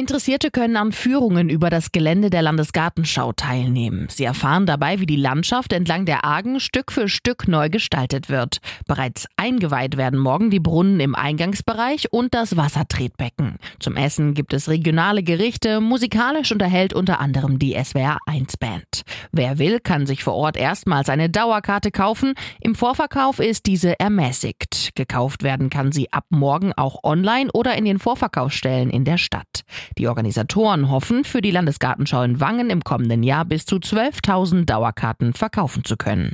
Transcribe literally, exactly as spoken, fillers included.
Interessierte können an Führungen über das Gelände der Landesgartenschau teilnehmen. Sie erfahren dabei, wie die Landschaft entlang der Argen Stück für Stück neu gestaltet wird. Bereits eingeweiht werden morgen die Brunnen im Eingangsbereich und das Wassertretbecken. Zum Essen gibt es regionale Gerichte, musikalisch unterhält unter anderem die S W R eins Band. Wer will, kann sich vor Ort erstmals eine Dauerkarte kaufen. Im Vorverkauf ist diese ermäßigt. Gekauft werden kann sie ab morgen auch online oder in den Vorverkaufsstellen in der Stadt. Die Organisatoren hoffen, für die Landesgartenschau in Wangen im kommenden Jahr bis zu zwölftausend Dauerkarten verkaufen zu können.